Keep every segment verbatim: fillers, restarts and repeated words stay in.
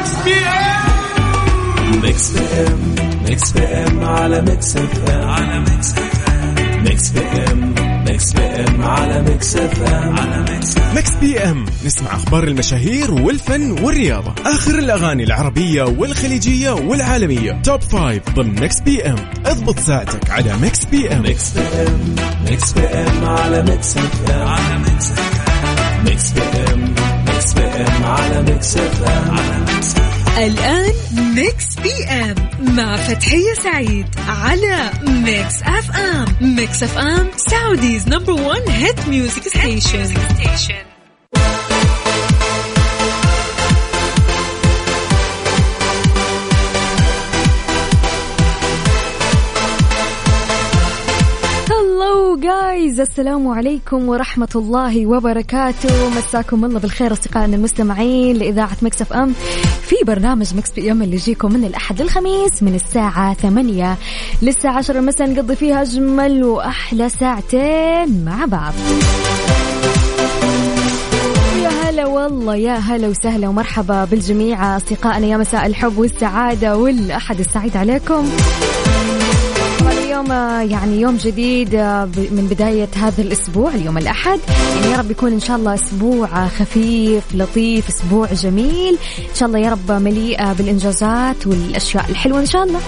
بي ام. ميكس بي ام ميكس بي ام على ميكس اف ام على ميكس اف ام ميكس بي ام ميكس بي ام على ميكس اف ام على ميكس. ميكس بي ام نسمع اخبار المشاهير والفن والرياضة، اخر الاغاني العربية والخليجية والعالمية، توب فايف ضمن ميكس بي ام. اضبط ساعتك على ميكس بي ام. ميكس بي ام ميكس بي ام على ميكس اف ام على ميكس اف ام ميكس بي ام ميكس بي ام على ميكس اف ام على ميكس. الآن ميكس بي ام مع فتحية سعيد على ميكس اف ام. ميكس اف ام سعوديز نمبر ون هيت ميوزك ستيشن. جايز السلام عليكم ورحمة الله وبركاته. مساكم الله بالخير أصدقائنا المستمعين لإذاعة ميكس اف ام في برنامج ميكس بي ام اللي يجيكم من الأحد للخميس من الساعة ثمانية للساعة عشرة مساء، نقضي فيها أجمل وأحلى ساعتين مع بعض. يا هلا والله، يا هلا وسهلا ومرحبا بالجميع أصدقائنا، يا مساء الحب والسعادة والأحد السعيد عليكم. اليوم يعني يوم جديد من بداية هذا الأسبوع، اليوم الأحد، يعني يا رب يكون إن شاء الله أسبوع خفيف لطيف، أسبوع جميل إن شاء الله يا رب، مليئة بالإنجازات والأشياء الحلوة إن شاء الله.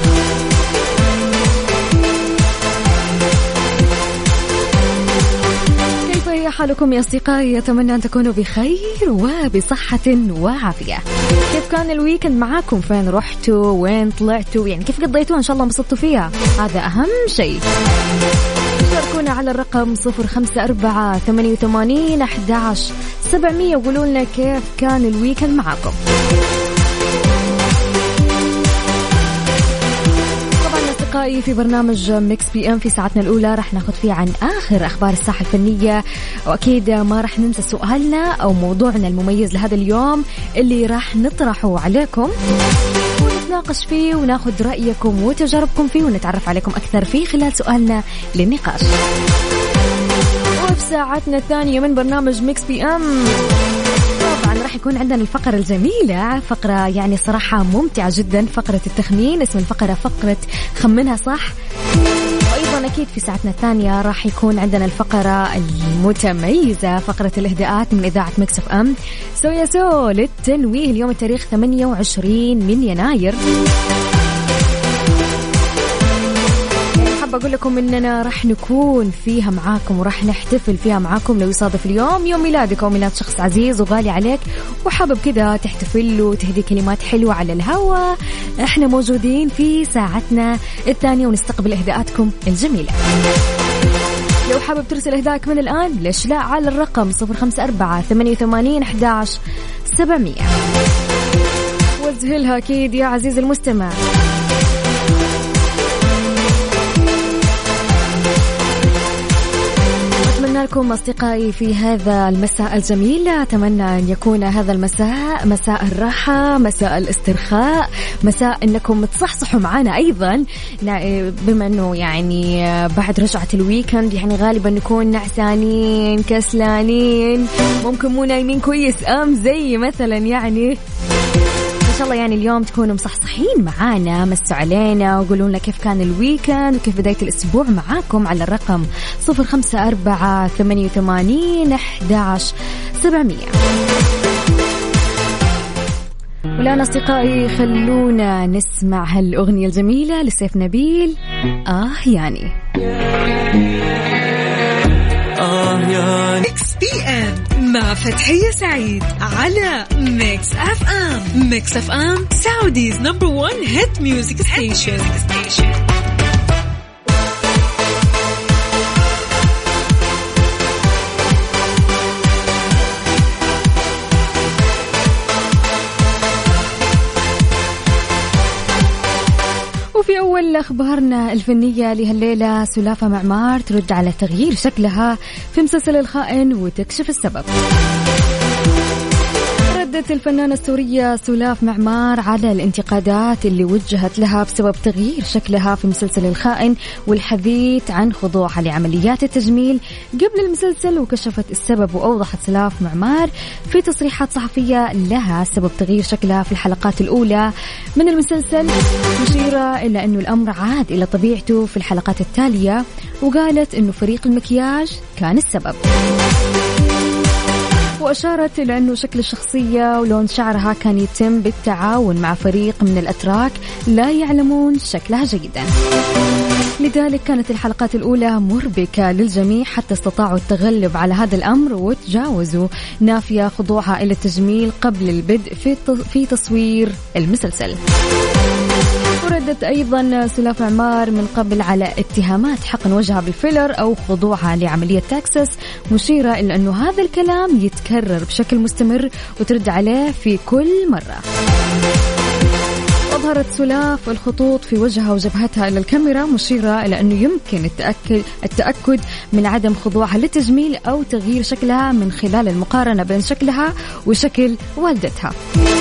حالكم يا أصدقائي؟ أتمنى أن تكونوا بخير وبصحة وعافية. كيف كان الويكند معاكم؟ فين رحتوا؟ وين طلعتوا؟ يعني كيف قضيتوا؟ إن شاء الله انبسطتوا فيها، هذا أهم شيء. شاركونا على الرقم صفر خمسة أربعة ثمانية ثمانين أحد عشر سبعمية وقولوا لنا كيف كان الويكند معاكم. في برنامج ميكس بي ام في ساعتنا الأولى رح ناخد فيه عن آخر أخبار الساحة الفنية، وأكيد ما رح ننسى سؤالنا أو موضوعنا المميز لهذا اليوم اللي رح نطرحه عليكم ونتناقش فيه وناخد رأيكم وتجاربكم فيه ونتعرف عليكم أكثر فيه خلال سؤالنا للنقاش. وفي ساعتنا الثانية من برنامج ميكس بي ام طبعا راح يكون عندنا الفقرة الجميلة، فقرة يعني صراحة ممتعة جدا، فقرة التخمين. اسم الفقرة فقرة خمنها صح. وأيضا أكيد في ساعتنا الثانية راح يكون عندنا الفقرة المتميزة، فقرة الإهداءات من إذاعة ميكس اف ام سو يا سو للتنويه. اليوم التاريخ ثمانية وعشرين من يناير. أقول لكم إننا راح نكون فيها معاكم وراح نحتفل فيها معاكم لو يصادف اليوم يوم ميلادك أو ميلاد شخص عزيز وغالي عليك وحابب كذا تحتفل له وتهدي كلمات حلوة على الهواء. إحنا موجودين في ساعتنا الثانية ونستقبل إهداءاتكم الجميلة. لو حابب ترسل إهداءك من الآن ليش لا على الرقم صفر خمسة أربعة ثمانية ثمانين أحد عشر سبعمية. وزهلها أكيد يا عزيز المستمع. أتمنى لكم أصدقائي في هذا المساء الجميل، أتمنى أن يكون هذا المساء مساء الراحة، مساء الاسترخاء، مساء أنكم تصحصحوا معنا أيضا، بما أنه يعني بعد رجعة الويكند يعني غالبا نكون نعسانين كسلانين، ممكن مو نايمين كويس أم زي مثلا يعني. إن شاء الله يعني اليوم تكونوا مصحصحين معانا، مسوا علينا وقولوا لنا كيف كان الويكند وكيف بداية الأسبوع معاكم على الرقم صفر خمسة أربعة ثمانية ثمانين أحد عشر سبعمية. والآن أصدقائي خلونا نسمع هالأغنية الجميلة لسيف نبيل، آه يعني. آه يعني ميكس بي ام مع فتحية سعيد على ميكس اف ام. ميكس اف ام سعوديز نمبر ون هيت ميوزك ستيشن. وفي أول أخبارنا الفنية لهالليلة، سلافة معمار ترد على تغيير شكلها في مسلسل الخائن وتكشف السبب. ردت ردت الفنانة السورية سولاف معمار على الانتقادات اللي وجهت لها بسبب تغيير شكلها في مسلسل الخائن والحديث عن خضوعها لعمليات التجميل قبل المسلسل، وكشفت السبب. وأوضحت سولاف معمار في تصريحات صحفية لها سبب تغيير شكلها في الحلقات الأولى من المسلسل، مشيرة إلى أنه الأمر عاد إلى طبيعته في الحلقات التالية، وقالت أنه فريق المكياج كان السبب. وأشارت إلى أنه شكل الشخصية ولون شعرها كان يتم بالتعاون مع فريق من الأتراك لا يعلمون شكلها جيدا، لذلك كانت الحلقات الأولى مربكة للجميع حتى استطاعوا التغلب على هذا الأمر وتجاوزوا، نافية خضوعها إلى التجميل قبل البدء في تصوير المسلسل. وردت أيضا سولاف معمار من قبل على اتهامات حقن وجهها بالفيلر أو خضوعها لعملية تاكسس، مشيرة إلى أنه هذا الكلام يتكرر بشكل مستمر وترد عليه في كل مرة. أظهرت سولاف الخطوط في وجهها وجبهتها إلى الكاميرا، مشيرة إلى أنه يمكن التأكد, التأكد من عدم خضوعها للتجميل أو تغيير شكلها من خلال المقارنة بين شكلها وشكل والدتها.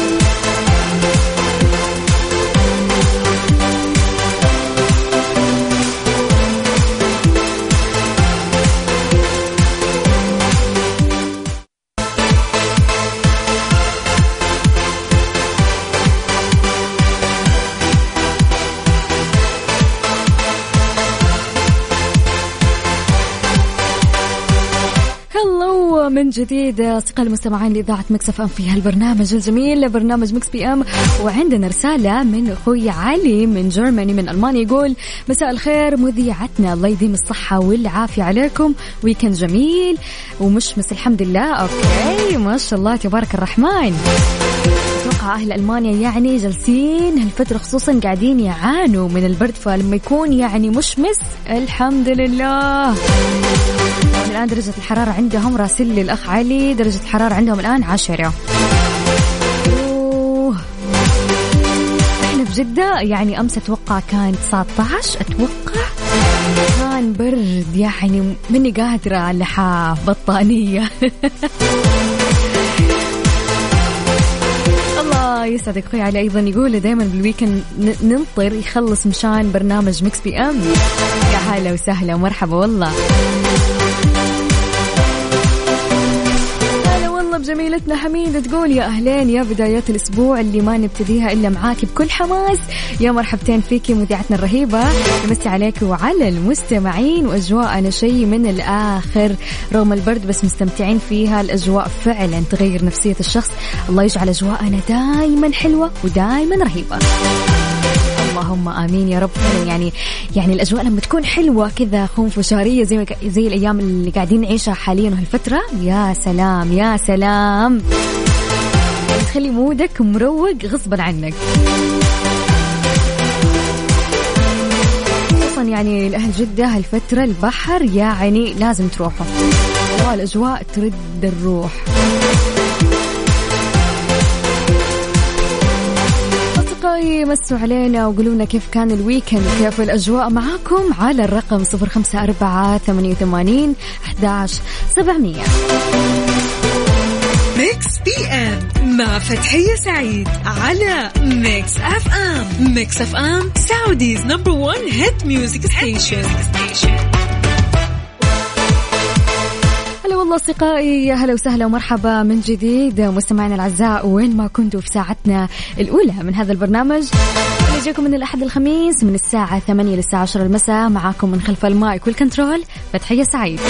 من جديد أصدقاء المستمعين لإذاعة مكس اف ام في هالبرنامج الجميل برنامج مكس بي ام. وعندنا رسالة من أخوي علي من جرماني من ألمانيا، يقول مساء الخير مذيعتنا، الله يديم الصحة والعافية عليكم، ويكند جميل ومشمس الحمد لله. أوكي ما شاء الله تبارك الرحمن. أتوقع أهل ألمانيا يعني جالسين هالفترة خصوصا قاعدين يعانوا من البرد، فلما يكون يعني مشمس الحمد لله. الآن درجة الحرارة عندهم راسل لي الأخ علي درجة الحرارة عندهم الآن عشرة. أوه. إحنا في جدة يعني أمس أتوقع كان تسعة عشر، أتوقع كان برد يعني مني قادرة على لحاف بطانية. الله يسعدك أخوي علي. أيضا يقول دائما بالويكند ننطر يخلص مشان برنامج مكس بي أم. يا هلا وسهلا ومرحبا والله. بجميلتنا حميدة تقول يا أهلين يا بدايات الأسبوع اللي ما نبتديها إلا معاك بكل حماس. يا مرحبتين فيكي مذيعتنا الرهيبة، نمسي عليك وعلى المستمعين، وأجواءنا شيء من الآخر رغم البرد بس مستمتعين فيها. الأجواء فعلا تغير نفسية الشخص، الله يجعل أجواءنا دائما حلوة ودائما رهيبة. اللهم آمين يا رب. يعني يعني الأجواء لما تكون حلوة كذا خنفشارية زي زي الأيام اللي قاعدين نعيشها حاليا وهالفترة، يا سلام يا سلام، يعني تخلي مودك مروق غصبا عنك. خصوصا يعني لأهل جدة هالفترة البحر يعني لازم تروحوا، والأجواء ترد الروح. مسوا علينا وقولونا كيف كان الويكند وكيف الأجواء معاكم على الرقم صفر خمسة أربعة ثمانية ثمانين أحد عشر سبعمية. ميكس بي ام مع فتحية سعيد على ميكس اف ام. ميكس اف ام سعوديز نمبر وان هيت ميوزك ستيشن. والله أصدقائي يا هلا وسهلا ومرحبا من جديد مستمعينا الأعزاء، وين ما كنتوا في ساعتنا الأولى من هذا البرنامج اللي يجيكم من الأحد الخميس من الساعة ثمانية للساعة عشرة المساء. معاكم من خلف المايك والكنترول فتحية سعيد.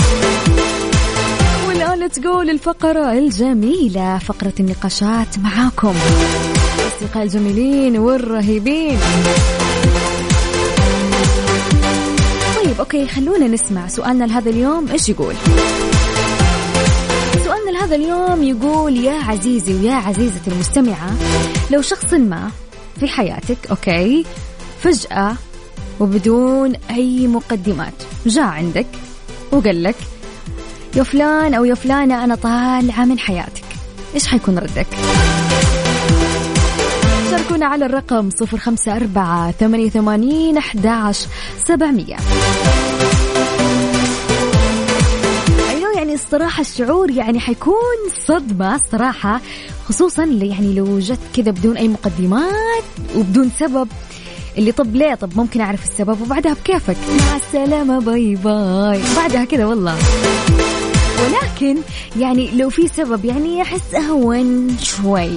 والآن تقول الفقرة الجميلة، فقرة النقاشات معاكم أصدقاء الجميلين والرهيبين. طيب أوكي خلونا نسمع سؤالنا لهذا اليوم إيش يقول. سؤالنا لهذا اليوم يقول يا عزيزي ويا عزيزتي المستمعة، لو شخص ما في حياتك أوكي فجأة وبدون أي مقدمات جاء عندك وقال لك يا فلان أو يا فلانة أنا طالعة من حياتك، إيش حيكون ردك؟ شاركونا على الرقم صفر خمسة أربعة ثمانية ثمانين أحد عشر سبعمية. يعني الصراحة الشعور يعني حيكون صدمة الصراحة، خصوصا يعني لو جت كذا بدون أي مقدمات وبدون سبب، اللي طب ليه، طب ممكن أعرف السبب وبعدها بكيفك مع السلامة باي باي بعدها كذا والله. ولكن يعني لو في سبب يعني أحس أهون شوي.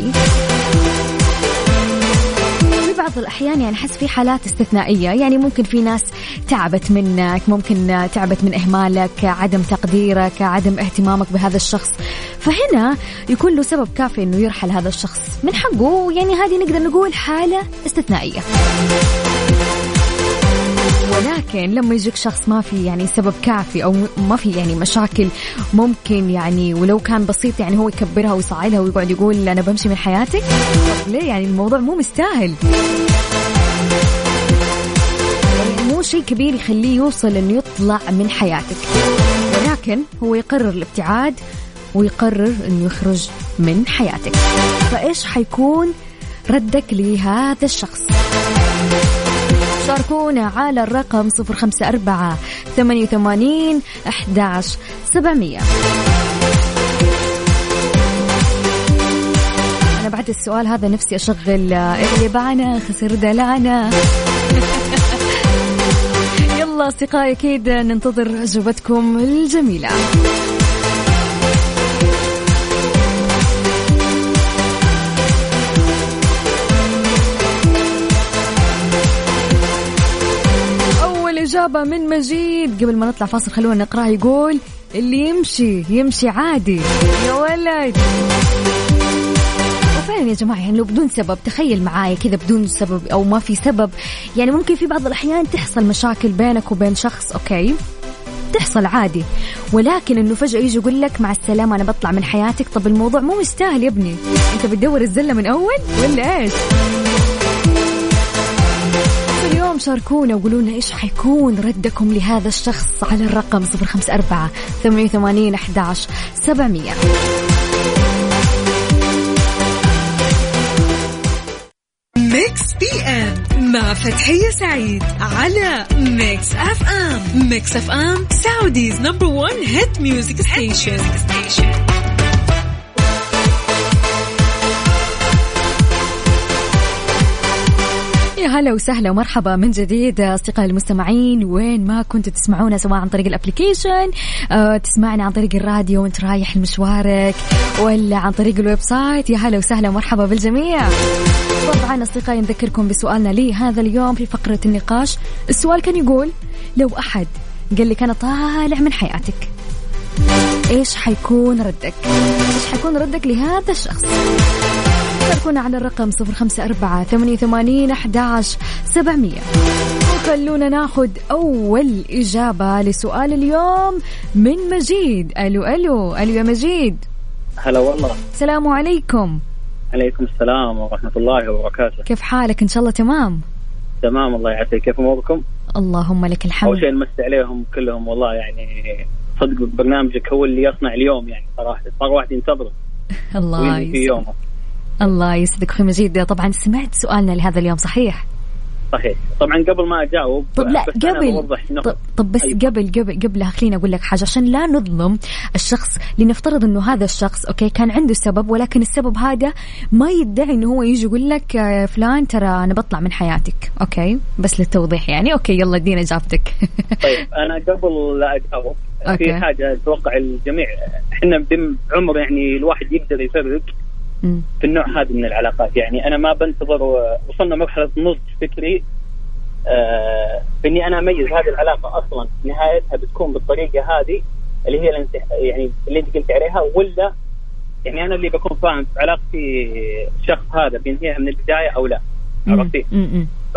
في بعض الأحيان يعني أحس في حالات استثنائية، يعني ممكن في ناس تعبت منك، ممكن تعبت من إهمالك، عدم تقديرك، عدم اهتمامك بهذا الشخص، فهنا يكون له سبب كافي إنه يرحل هذا الشخص من حقه. يعني هذه نقدر نقول حالة استثنائية. ولكن لما يجيك شخص ما في يعني سبب كافي أو ما في يعني مشاكل، ممكن يعني ولو كان بسيط يعني هو يكبرها ويصعدها ويقعد يقول أنا بمشي من حياتك، طب ليه؟ يعني الموضوع مو مستاهل، يعني مو شيء كبير يخليه يوصل إنه يطلع من حياتك، ولكن هو يقرر الابتعاد ويقرر إنه يخرج من حياتك. فإيش حيكون ردك لهذا الشخص؟ شاركونا على الرقم صفر خمسة أربعة ثمانية ثمانين أحد عشر سبعمية. أنا بعد السؤال هذا نفسي أشغل اللي بعنا خسر دلعنا. يلا أصدقائي أكيد ننتظر أجوبتكم الجميلة. إجابة من مجيد قبل ما نطلع فاصل خلونا نقرأ. يقول اللي يمشي يمشي عادي يا ولد. وفعلا يا جماعة يعني لو بدون سبب، تخيل معايا كذا بدون سبب أو ما في سبب، يعني ممكن في بعض الأحيان تحصل مشاكل بينك وبين شخص، أوكي تحصل عادي، ولكن إنه فجأة يجي يقول لك مع السلامة أنا بطلع من حياتك. طب الموضوع مو مستاهل يا ابني، أنت بتدور الزلة من أول ولا إيش؟ اليوم شاركونا وقولونا إيش حيكون ردكم لهذا الشخص على الرقم صفر خمسة أربعة ثمانية ثمانين أحد عشر سبعمية. ميكس بي ام مع فتحية سعيد على ميكس اف ام. ميكس اف ام سعوديز نمبر ون هيت ميوزك ستيشن. يا هلا وسهلا ومرحبا من جديد أصدقائي المستمعين، وين ما كنتوا تسمعونا، سواء عن طريق الابليكيشن، أه تسمعنا عن طريق الراديو وانت رايح لمشوارك، ولا عن طريق الويب سايت. يا هلا وسهلا ومرحبا بالجميع. طبعا أصدقائي نذكركم بسؤالنا لي هذا اليوم في فقرة النقاش. السؤال كان يقول لو أحد قال لك أنا طالع من حياتك، إيش حيكون ردك؟ إيش حيكون ردك لهذا الشخص؟ شاركونا على الرقم صفر خمسة أربعة ثمانية ثمانين أحد عشر سبعمية. وخلونا ناخد أول إجابة لسؤال اليوم من مجيد. ألو ألو ألو يا مجيد. هلا والله. السلام عليكم. عليكم السلام ورحمة الله وبركاته. كيف حالك؟ إن شاء الله تمام. تمام الله يعافيك. كيف أموركم؟ اللهم لك الحمد. أول شيء نمسي عليهم كلهم والله، يعني صدق برنامجك هو اللي يصنع اليوم، يعني صراحة صار واحد ينتظر. الله يسعدك. الله يسعدك أخي مجيد. طبعا سمعت سؤالنا لهذا اليوم صحيح؟ صحيح. طبعا قبل ما أجاوب طب لا قبل طب, طب بس أيوة. قبل قبل قبلها خليني أقول لك حاجة عشان لا نظلم الشخص. لنفترض إنه هذا الشخص أوكي كان عنده سبب، ولكن السبب هذا ما يدعي إنه هو يجي يقول لك فلان ترى أنا بطلع من حياتك، أوكي بس للتوضيح يعني. أوكي يلا ادينا إجابتك. طيب أنا قبل لا أجاوب في حاجة أتوقع الجميع، إحنا بعمر يعني الواحد يقدر يفرق في النوع هذا من العلاقات. يعني أنا ما بنتظر وصلنا مرحلة نضج فكري آه بإني أنا أميز هذه العلاقة أصلا نهايتها بتكون بالطريقة هذه اللي هي يعني اللي أنت قلت عليها، ولا يعني أنا اللي بكون فاهم في علاقتي الشخص هذا بينهيها من البداية أو لا. عرفتي؟ ف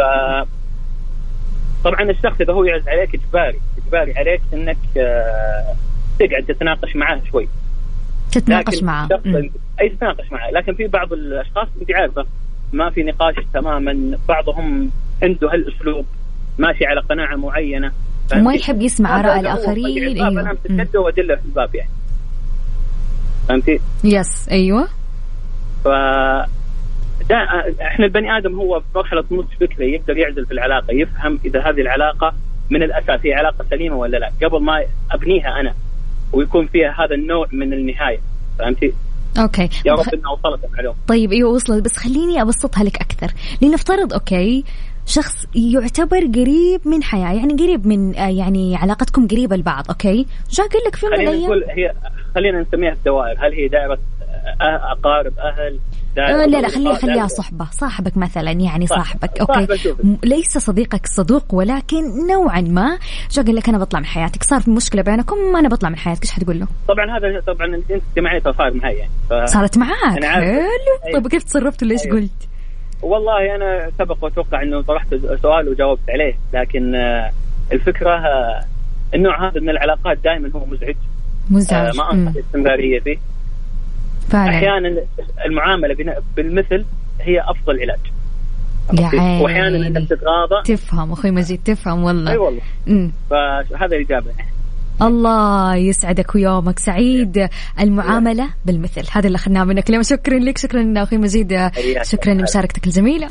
طبعا الشخص إذا هو يعز عليك إجباري إجباري عليك إنك آه تقعد تتناقش معاه شوي، تتناقش معاه أي تتناقش معاه. لكن في بعض الأشخاص أنت عارفة ما في نقاش تماما، بعضهم عنده هالأسلوب ماشي على قناعة معينة وما يحب يسمع آراء الآخرين. أيوة. أنا متكده وأدله في الباب يعني، فهمتي؟ يس أيوة. ف ده إحنا البني آدم هو مرحلة نضج فكري يقدر يعزل في العلاقة، يفهم إذا هذه العلاقة من الأساس هي علاقة سليمة ولا لا قبل ما أبنيها أنا ويكون فيها هذا النوع من النهاية، فهمتي؟ أوكي. يا رب إنها وصلت المعلومة. طيب إيوه وصلت، بس خليني أبسطها لك أكثر. لنفترض أوكي شخص يعتبر قريب من حياة، يعني قريب من يعني علاقتكم قريبة لبعض، أوكي، جاء قال لك في يوم من الأيام، هي خلينا نسميها الدوائر، هل هي دائرة أقارب أهل؟ آه لا لا خليها خليها صحبة، صاحبك مثلا، يعني صاحبك أوكي ليس صديقك صدوق، ولكن نوعا ما جاء قال لك أنا بطلع من حياتك، صار في مشكلة بينكم ما أنا بطلع من حياتك، إيش حتقول له؟ طبعا هذا طبعا أنت اجتماعية صار معي يعني ف... صارت معاك حلو. طيب كيف تصرفت ولا إيش أيوه. قلت؟ والله أنا سبق وأتوقع إنه طرحت سؤال وجاوبت عليه، لكن الفكرة النوع هذا من العلاقات دائما هو مزعج مزعج ما أنصح الاستمرارية فيه فعلا. أحيانا المعاملة بالمثل هي أفضل علاج، وأحيانا أنت تتغاضى. تفهم أخوي مجيد، تفهم والله. أي والله. مم. فهذا الإجابة. الله يسعدك ويومك سعيد. المعاملة بالمثل هذا اللي أخذناه منك اليوم. شكرا لك، شكرا أخوي مجيد، شكرا لمشاركتك الجميلة.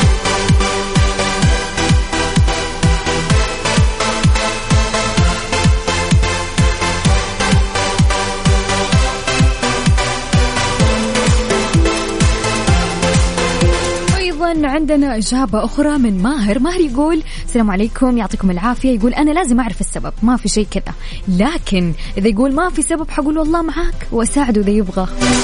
عندنا إجابة أخرى من ماهر. ماهر يقول السلام عليكم يعطيكم العافية، يقول أنا لازم أعرف السبب، ما في شيء كذا، لكن إذا يقول ما في سبب حقول والله معاك وأساعده إذا يبغى.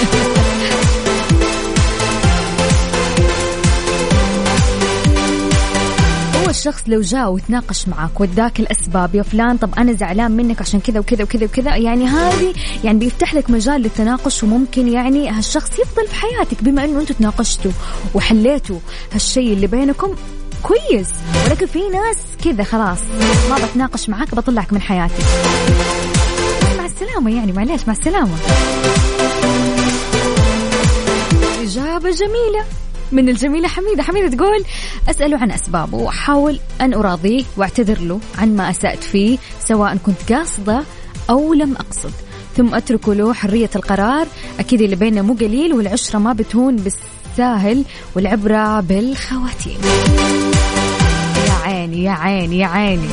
الشخص لو جاء وتناقش معك وداك الأسباب، يا فلان طب أنا زعلان منك عشان كذا وكذا وكذا وكذا، يعني هذه يعني بيفتح لك مجال للتناقش، وممكن يعني هالشخص يفضل في حياتك بما أنه أنتوا تناقشتوا وحليتوا هالشيء اللي بينكم كويس. ولكن في ناس كذا خلاص ما بتناقش معك بطلعك من حياتي، مع السلامة يعني معليش مع السلامة. إجابة جميلة من الجميلة حميدة. حميدة تقول أسأله عن أسبابه وأحاول أن أراضيه وأعتذر له عن ما أسأت فيه سواء كنت قاصدة أو لم أقصد، ثم أترك له حرية القرار. أكيد اللي بيننا مو قليل والعشرة ما بتهون بالساهل والعبرة بالخواتيم. يا عيني يا عيني يا عيني.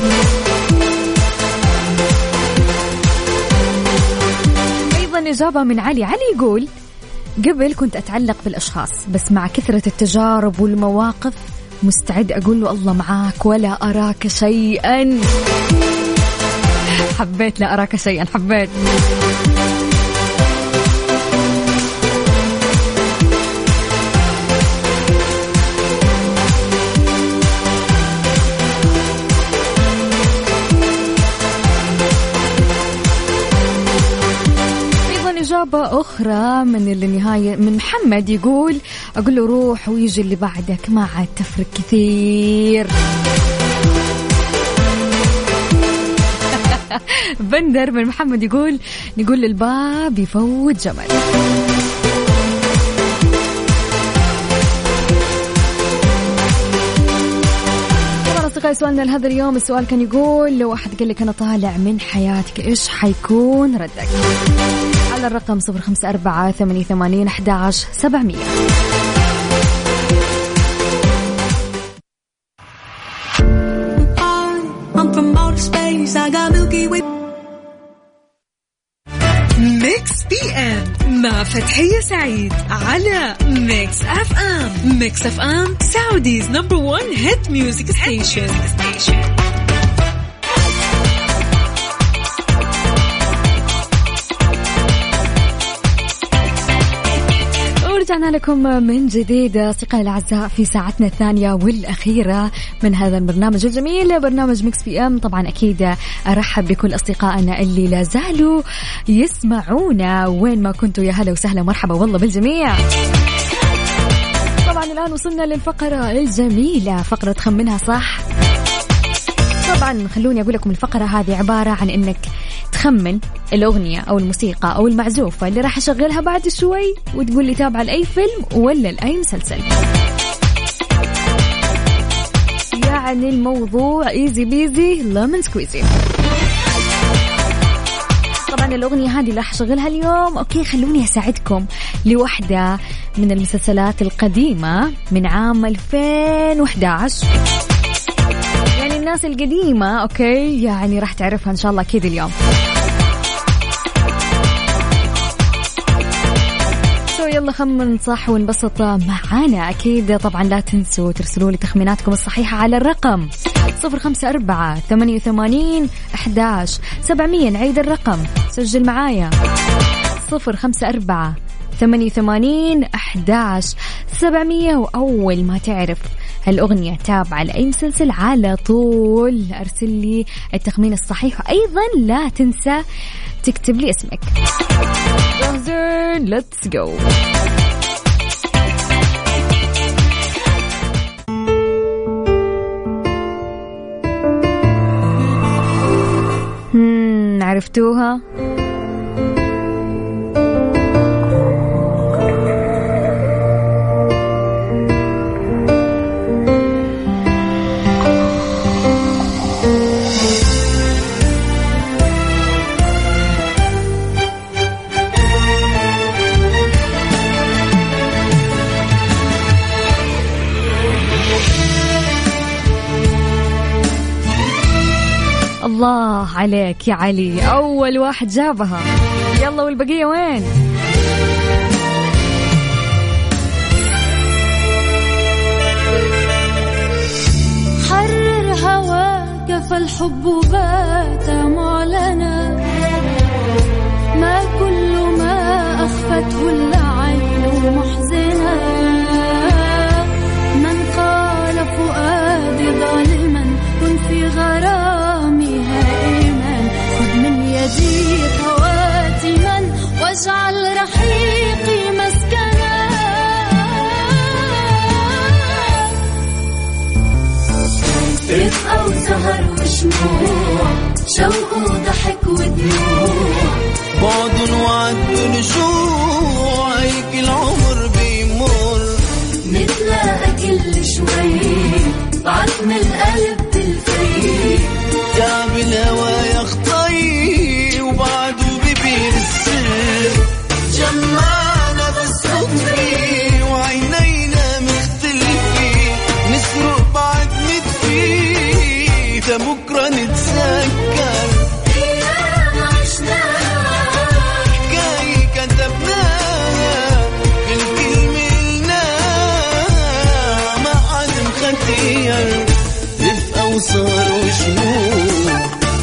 أيضا إجابة من علي. علي يقول قبل كنت أتعلق بالأشخاص، بس مع كثرة التجارب والمواقف مستعد أقول له الله معاك ولا أراك شيئا. حبيت لا أراك شيئا، حبيت. إجابة أخرى من النهاية من محمد يقول أقول له روح ويجي اللي بعدك، ما عاد تفرق كثير. بندر من محمد يقول نقول للباب يفوت جمل. سؤالنا لهذا اليوم السؤال كان يقول لو أحد قال لك أنا طالع من حياتك إيش حيكون ردك؟ على الرقم صفر خمسة أربعة ثمانية ثمانين أحد عشر سبعمية. ميكس بي ام مع فتحية سعيد على ميكس اف ام. ميكس اف ام سعوديز نمبر وان هيت ميوزك ستيشن. رجعنا لكم من جديد أصدقائي الأعزاء في ساعتنا الثانية والأخيرة من هذا البرنامج الجميل، برنامج ميكس بي ام. طبعا أكيد أرحب بكل أصدقائنا اللي لا زالوا يسمعونا وين ما كنتوا، يا هلا وسهلا مرحبا والله بالجميع. طبعا الآن وصلنا للفقرة الجميلة، فقرة خمنها صح. طبعا خلوني أقول لكم الفقرة هذه عبارة عن إنك تخمن الأغنية أو الموسيقى أو المعزوفة اللي راح أشغلها بعد شوي، وتقول لي تابعة لأي فيلم ولا لأي مسلسل. يعني الموضوع إيزي بيزي لمن سكويزي. طبعا الأغنية هذه اللي راح أشغلها اليوم أوكي خلوني أساعدكم لوحدة من المسلسلات القديمة من عام ألفين وإحدى عشر، يعني الناس القديمة أوكي يعني راح تعرفها إن شاء الله أكيد اليوم. يلا خمن صح ونبسط معانا. أكيد طبعا لا تنسوا ترسلوا لي تخميناتكم الصحيحة على الرقم صفر خمسة أربعة ثمانية وثمانين أحداش سبعمية. نعيد الرقم، سجل معايا صفر خمسة أربعة ثمانية وثمانين أحداش سبعمية. وأول ما تعرف هالأغنية تابعة لأي مسلسل على طول أرسل لي التخمين الصحيح. وأيضا لا تنسى تكتب لي اسمك. Let's go. هم عرفتوها؟ الله عليك يا علي، أول واحد جابها. يلا والبقية وين؟ حرر هواك فالحب بات معلنا، ما كل ما أخفته العين محزنا، من قال فؤادي ظالما كن في غرامي هائما، خذ من يدي خواتما واجعل رحيقي مسكنا، رفقة وسهر وشموع، شوق وضحك ودموع، بعد وعد ورجوع، هيك العمر بيمر، نتلاقى كل شوي بعتم القلب بالفي، تعب الهوى يخطي وبعده ببير السر، جمعنا بالصدفة وعينينا مختلفين، نسرق بعد ندفي، بكرة نتذكر أيام عشناها، حكاية كتبناها، كل كلمة قلناها، ما حد مختير، رفقة وصار وشموع.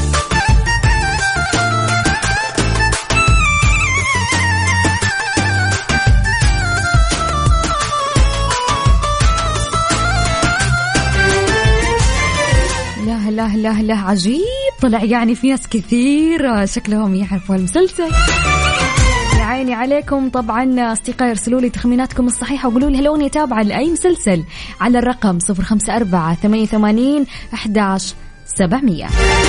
لا لا لا عجيب، طلع يعني في ناس كثير شكلهم يعرفوا المسلسل. يا عيني عليكم. طبعا أصدقائي ارسلوا لي تخميناتكم الصحيحة وقولوا لي هالأغنية تابعة لأي مسلسل على الرقم صفر خمسة أربعة ثمانية وثمانين أحداش سبعمية.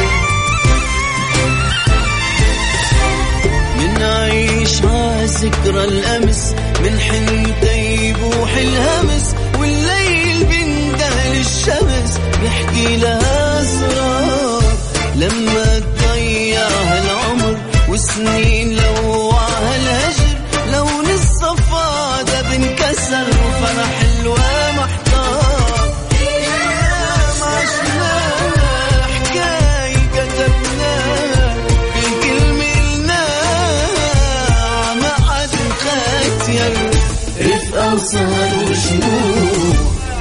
منعيش عذكرى الأمس، من حن تيبوح الهمس، والليل بندهل الشمس، بيحكي لها أسرار، لما تضيعها العمر والسنين لوعها الهجر، لون الصفا ده بنكسر وفرح الوا محتار، أيام عشناها، حكاية كتبناها، كل كلمة قلناها، ما حد مختير، رفقة وسهر وشموع.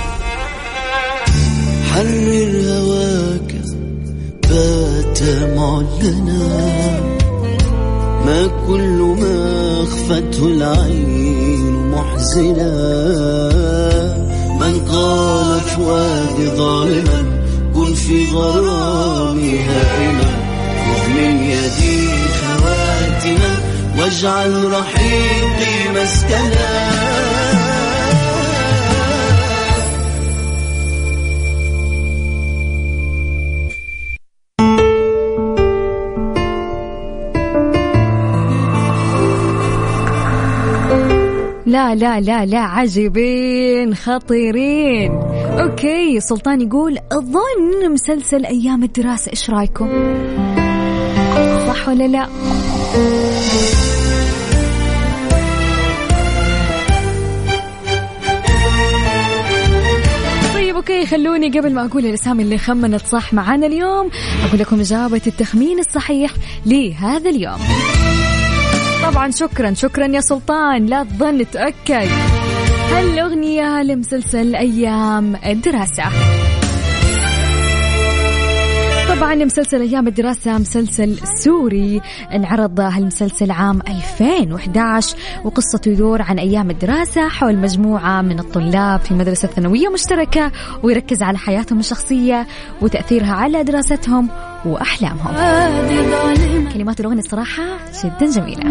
حرر هواك بات معلنا، ما كل ما أخفته العين محزنا، من قال فؤادي ظالما كن في غرامي هائما، خذ من يدي خواتما واجعل رحيقي مسكنا. لا لا لا لا عجيبين خطيرين. اوكي سلطان يقول اظن مسلسل ايام الدراسة، ايش رايكم؟ صح ولا لا؟ طيب اوكي خلوني قبل ما اقول الاسامي اللي خمنت صح معانا اليوم اقول لكم اجابة التخمين الصحيح لهذا اليوم. طبعا شكرا شكرا يا سلطان، لا تظن تأكد. هالأغنية لمسلسل أيام الدراسة. طبعا مسلسل أيام الدراسة مسلسل سوري انعرض هالمسلسل عام ألفين وإحدى عشر، وقصته يدور عن أيام الدراسة حول مجموعة من الطلاب في مدرسة ثانوية مشتركة، ويركز على حياتهم الشخصية وتأثيرها على دراستهم وأحلامهم. كلمات الأغنية الصراحة جدا جميلة.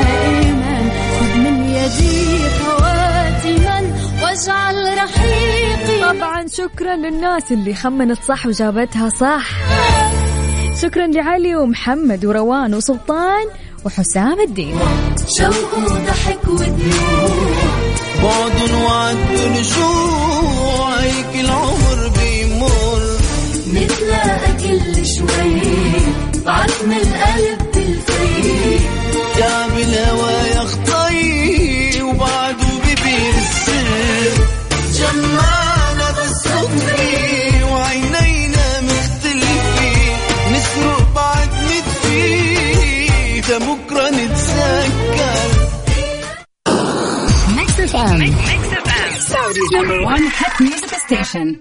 من يدي خواتما واجعل رحيقي. طبعا شكرا للناس اللي خمنت صح وجابتها صح. شكرا لعلي ومحمد وروان وسلطان وحسام الدين. شوق وضحك ودموع بعد وعد رجوع، هيك العمر بيمر نتلاقى كل شوي بعتم القلب بالفريق يا بالهوى يا خطي وبعده ببير السر جمعنا بالصدفة وعينينا مختلفين نسرق بعد نتفي بكرة نتسكر. Mix إف إم Saudi's number one hit music station.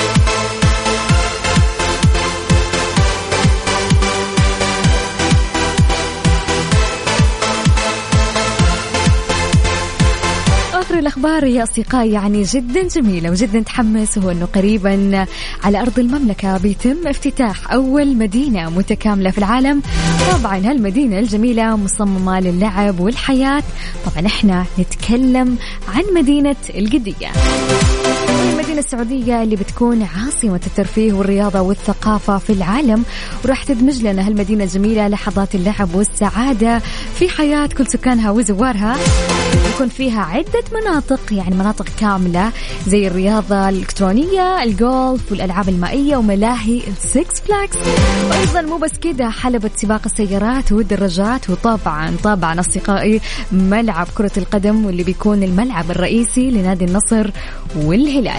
آخر الأخبار يا أصدقائي يعني جدا جميلة وجدا تحمس، هو أنه قريبا على أرض المملكة بيتم افتتاح أول مدينة متكاملة في العالم. طبعا هالمدينة الجميلة مصممة للعب والحياة. طبعا احنا نتكلم عن مدينة القدية، المدينة السعودية اللي بتكون عاصمة الترفيه والرياضة والثقافة في العالم، وراح تدمج لنا هالمدينة الجميلة لحظات اللعب والسعادة في حياة كل سكانها وزوارها. يكون فيها عدة مناطق، يعني مناطق كاملة زي الرياضة الإلكترونية، الجولف والألعاب المائية وملاهي السيكس فلاكس، وأيضا مو بس كده حلبة سباق السيارات والدراجات، وطبعا طبعا أصدقائي ملعب كرة القدم واللي بيكون الملعب الرئيسي لنادي النصر والهلال.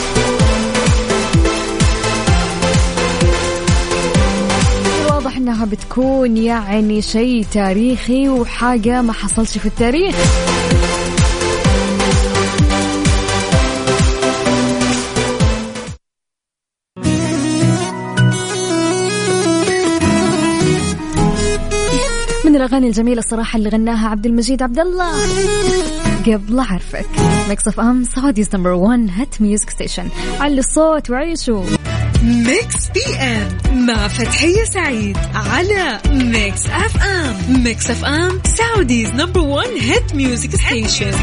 واضح انها بتكون يعني شيء تاريخي وحاجة ما حصلش في التاريخ. من الأغاني الجميلة الصراحة اللي غناها عبد المجيد عبد الله قبل أعرفك. ميكس إف إم Saudi's number one hit music station. علي الصوت وعيشوا ميكس بي ام مع فتحية سعيد على ميكس إف إم. ميكس إف إم Saudi's number one hit music station.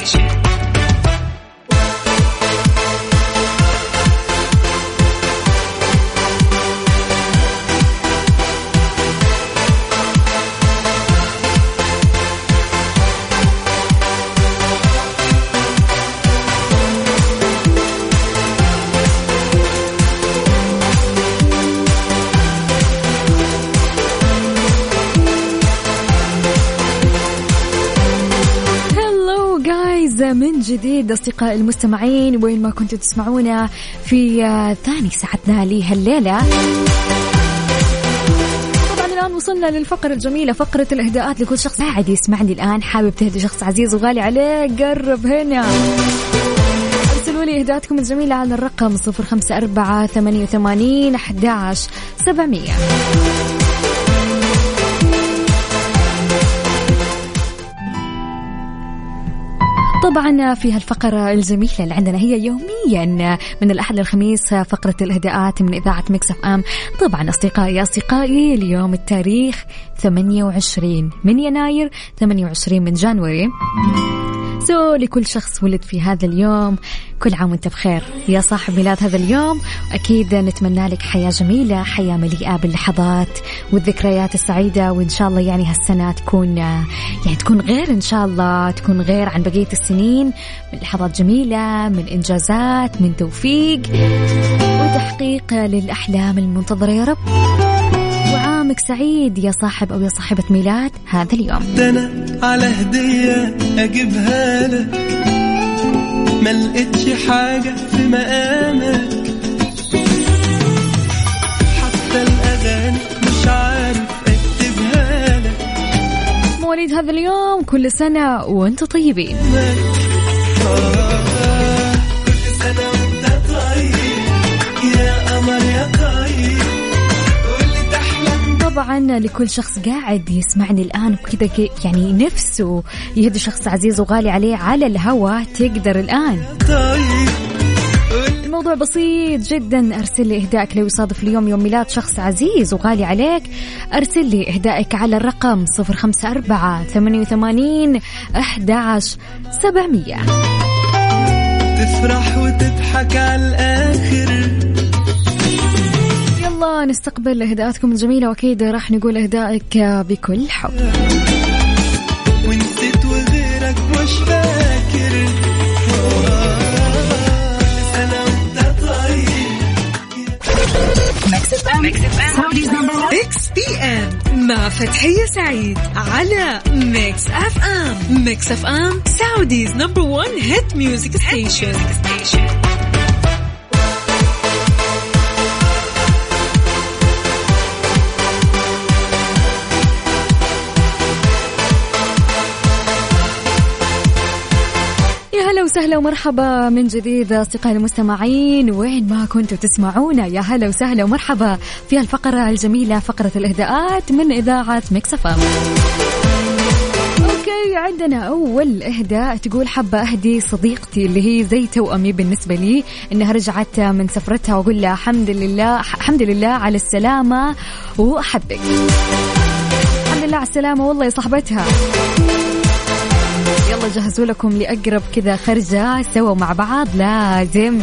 من جديد أصدقاء المستمعين وين ما كنتوا تسمعونا في ثاني ساعتنا لهالليلة. طبعا الآن وصلنا للفقرة الجميلة، فقرة الإهداءات لكل شخص قاعد يسمعني الآن حابب تهدي شخص عزيز وغالي عليه، قرب هنا ارسلوا لي إهداءاتكم الجميلة على الرقم صفر خمسة أربعة ثمانية ثمانين أحد عشر سبعمية. طبعا في هالفقرة الجميلة اللي عندنا هي يوميا من الأحد للخميس فقرة الإهداءات من إذاعة ميكس إف إم. طبعا أصدقائي أصدقائي اليوم التاريخ ثمانية وعشرين من يناير ثمانية وعشرين من جانوري. سو لكل شخص ولد في هذا اليوم كل عام وانت بخير يا صاحب ميلاد هذا اليوم. أكيد نتمنى لك حياة جميلة، حياة مليئة باللحظات والذكريات السعيدة، وإن شاء الله يعني هالسنة تكون يعني تكون غير، إن شاء الله تكون غير عن بقية السنين، من لحظات جميلة، من إنجازات، من توفيق وتحقيق للأحلام المنتظرة يا رب. وعامك سعيد يا صاحب أو يا صاحبة ميلاد هذا اليوم. دنا على هدية أجيبها لك ما لقيتش حاجة في مقامك، حتى الأغاني مش عارف أكتبها لك. مواليد هذا اليوم كل سنة وانتم طيبين. طبعا لكل شخص قاعد يسمعني الآن وكذا يعني نفسه يهدي شخص عزيز وغالي عليه على الهوا، تقدر الآن. الموضوع بسيط جدا، أرسل لي إهدائك لو يصادف اليوم يوم ميلاد شخص عزيز وغالي عليك. أرسل لي إهدائك على الرقم صفر خمسة أربعة ثمانية وثمانين أحد عشر سبعمية. تفرح وتضحك على الآخر. يلا نستقبل إهداءاتكم الجميلة، وأكيد راح نقول إهدائك بكل حب. ونسيت وغيرك مش فاكر. ميكس بي ام مع فتحية سعيد على ميكس اف ام. ميكس اف ام سعوديز نمبر ون هيت ميوزك ستيشن. وسهلا ومرحبا من جديد أصدقائي المستمعين وين ما كنتوا تسمعونا. يا هلا وسهلا ومرحبا في الفقرة الجميلة، فقرة الإهداءات من إذاعة ميكس اف ام. أوكي، عندنا أول إهداء تقول حابة أهدي صديقتي اللي هي زي توأمي بالنسبة لي، إنها رجعت من سفرتها وأقول لها الحمد لله الحمد لله على السلامة وأحبك. الحمد لله على السلامة والله يا صاحبتها. يلا جهزوا لكم لأقرب كذا خرجة سوا مع بعض لازم.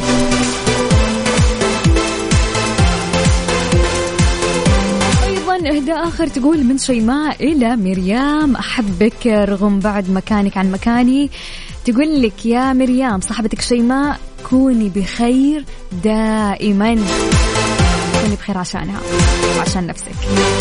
أيضا إهداء آخر تقول من شيماء إلى مريم أحبك رغم بعد مكانك عن مكاني. تقول لك يا مريم صاحبتك شيماء كوني بخير دائما، كوني بخير عشانها وعشان نفسك.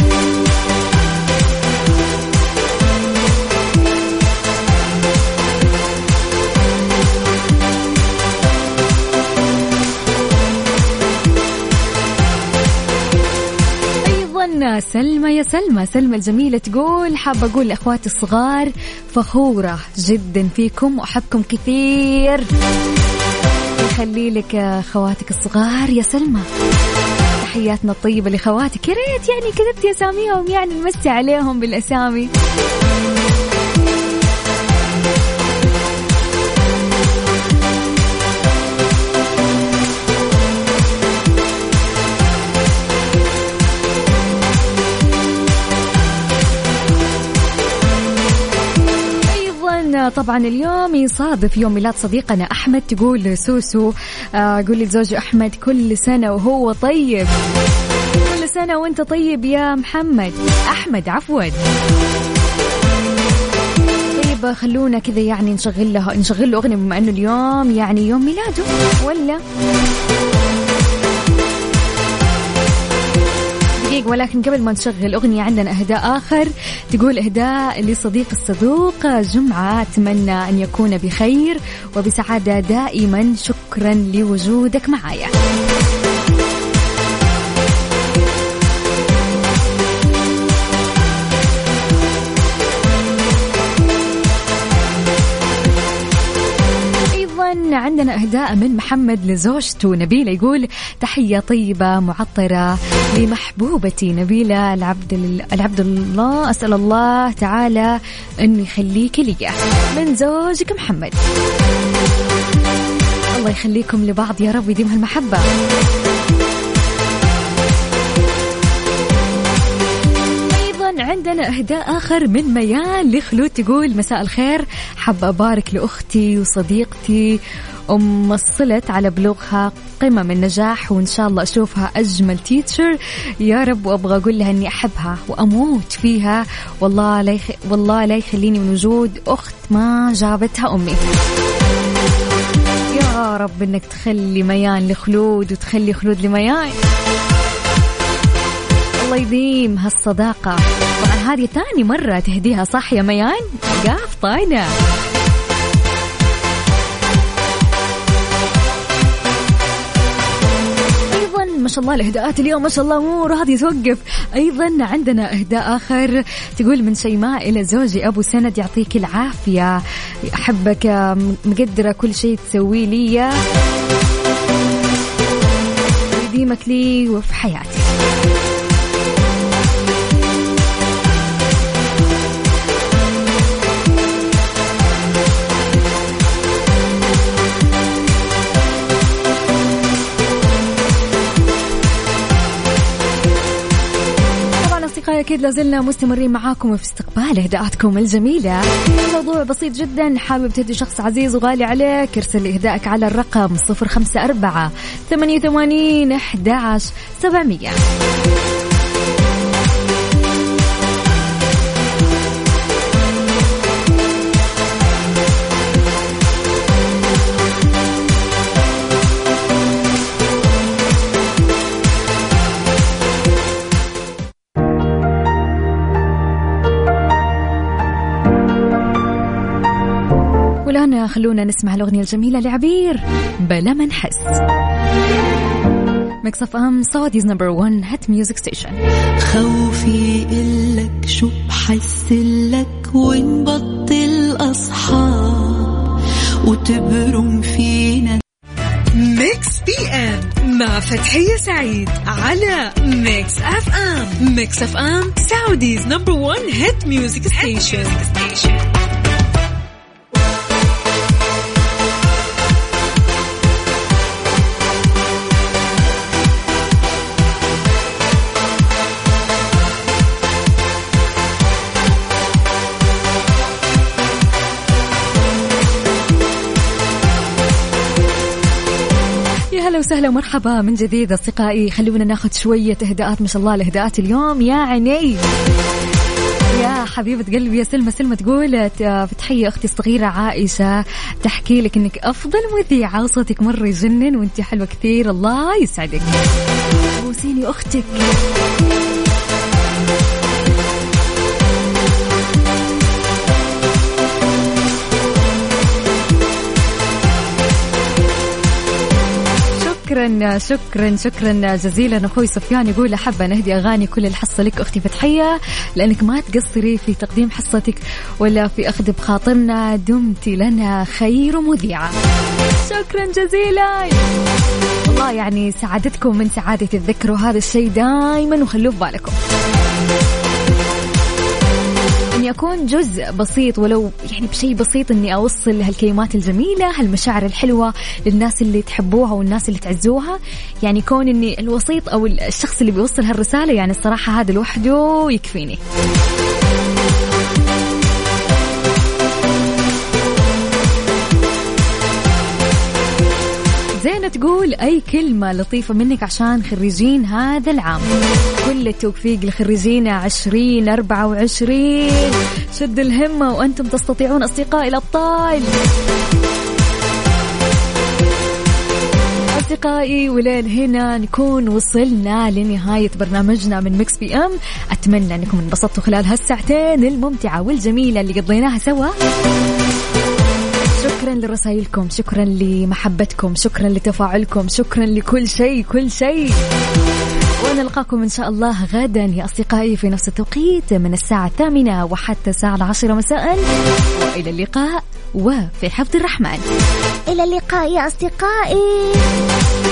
سلمى يا سلمى سلمى الجميلة تقول حابة أقول لأخواتي الصغار فخورة جدا فيكم وأحبكم كثير. يخلي لك خواتك الصغار يا سلمى. تحياتنا الطيبة لخواتك، يا ريت يعني كتبتي أساميهم يعني نمسي عليهم بالأسامي. طبعا اليوم يصادف يوم ميلاد صديقنا أحمد. تقول سوسو آه قولي لزوجي أحمد كل سنة وهو طيب. كل سنة وانت طيب يا محمد أحمد عفوا. طيب خلونا كذا يعني نشغل له نشغل له أغنية بما أنه اليوم يعني يوم ميلاده ولا ولكن قبل ما نشغل أغنية عندنا إهداء آخر. تقول إهداء لصديق الصدوق جمعة، أتمنى أن يكون بخير وبسعادة دائما، شكرا لوجودك معايا. عندنا إهداء من محمد لزوجته نبيلة، يقول تحية طيبة معطرة لمحبوبتي نبيلة العبد العبد الله، أسأل الله تعالى أن يخليك لي من زوجك محمد. الله يخليكم لبعض يا رب، يديم هالمحبة. عندنا إهداء آخر من ميال لخلود، تقول مساء الخير، حابة أبارك لأختي وصديقتي أم الصلت على بلوغها قمم النجاح، وإن شاء الله أشوفها أجمل تيتشر يا رب، وأبغى أقول لها أني أحبها وأموت فيها، والله لا يخ... والله لا يخليني من وجود أخت ما جابتها أمي. يا رب إنك تخلي ميان لخلود وتخلي خلود لميان، الله يديم هالصداقة. طبعا هذه ثاني مرة تهديها صح يا ميان، قاف طاينة. أيضا شاء الله الإهداءات اليوم ما شاء الله مو راضي توقف. أيضا عندنا إهداء آخر تقول من شيماء إلى زوجي أبو سند يعطيك العافية، أحبك مقدرة كل شيء تسوي لي ويديمك لي وفي حياتي. أكيد لازلنا مستمرين معاكم في استقبال إهداءاتكم الجميلة. موضوع بسيط جدا، حابب تهدي شخص عزيز وغالي عليك، ارسل إهدائك على الرقم صفر خمسة أربعة ثمانية وثمانين أحد عشر سبعمية. والآن خلونا نسمع الأغنية الجميلة لعبير بلا ما نحس. ميكس اف ام سعوديز نمبر ون هات ميوزك ستيشن. خوفي إلك شو بحس لك ونبطل أصحاب وتبرم فينا. ميكس بي ام مع فتحية سعيد على ميكس اف ام. ميكس اف ام سعوديز نمبر ون هات ميوزك ستيشن. أهلا وسهلا ومرحبا من جديد أصدقائي. خلونا ناخذ شوية إهداءات. ما شاء الله الإهداءات اليوم يا عيني يا حبيبة قلبي. يا سلمى سلمى تقول فتحية أختي الصغيرة عائشة تحكي لك إنك أفضل مذيعة وصوتك مرة يجنن وإنتي حلوة كثير. الله يسعدك، بوسيني أختك. شكرا شكرا شكرا جزيلا أخوي سفيان. يقول أحب نهدي أغاني كل الحصة لك أختي فتحية لأنك ما تقصري في تقديم حصتك ولا في أخذ بخاطرنا، دمتي لنا خير مذيعة. شكرا جزيلا والله، يعني سعادتكم من سعادة الذكر وهذا الشيء دائما وخلوه في بالكم. إني أكون جزء بسيط ولو يعني بشيء بسيط إني أوصل هالكلمات الجميلة هالمشاعر الحلوة للناس اللي تحبوها والناس اللي تعزوها. يعني كون إني الوسيط أو الشخص اللي بيوصل هالرسالة يعني الصراحة هذا لوحده يكفيني. زينة تقول أي كلمة لطيفة منك عشان خريجين هذا العام. كل التوفيق لخريجين عشرين أربعة وعشرين. شد الهمة وأنتم تستطيعون أصدقائي الأبطال. أصدقائي وليل هنا نكون وصلنا لنهاية برنامجنا من ميكس بي أم. أتمنى أنكم انبسطتوا خلال هالساعتين الممتعة والجميلة اللي قضيناها سوا. شكرا لرسائلكم، شكرا لمحبتكم، شكرا لتفاعلكم، شكرا لكل شيء كل شيء. ونلقاكم إن شاء الله غدا يا أصدقائي في نفس التوقيت من الساعة الثامنة وحتى الساعة العاشرة مساء. وإلى اللقاء وفي حفظ الرحمن. إلى اللقاء يا أصدقائي.